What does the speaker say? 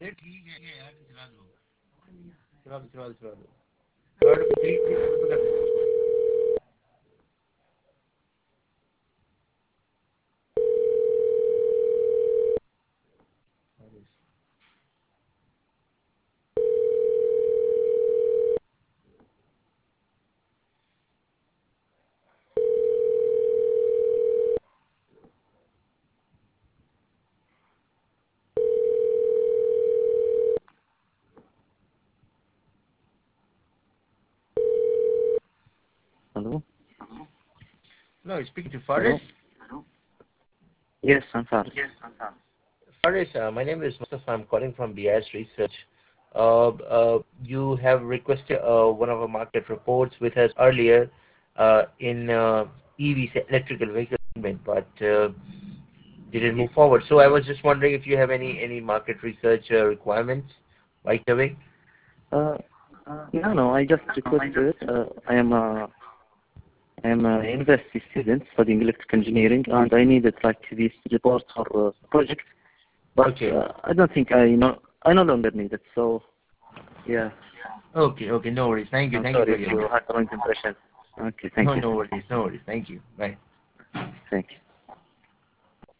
ये ठीक है यार चला दो चला दो थर्ड पे थ्री थ्री पे कर दो Hello? No, speaking to Hello? Faris. Yes, I'm Faris. Faris, my name is Mustafa. I'm calling from BIS Research. You have requested one of our market reports with us earlier in EV, electrical vehicle segment, but didn't move forward. So I was just wondering if you have any market research requirements right away. Uh, no, I just requested. I am a university student studying electrical engineering, and I needed like this report for project. But Okay. I don't think I no longer need it. So yeah, Okay. No worries. Thank you. I'm Thank you sorry for if your you answer. had the wrong impression. Okay, thank No, you. no worries. No worries. Thank you. Bye. Thank you.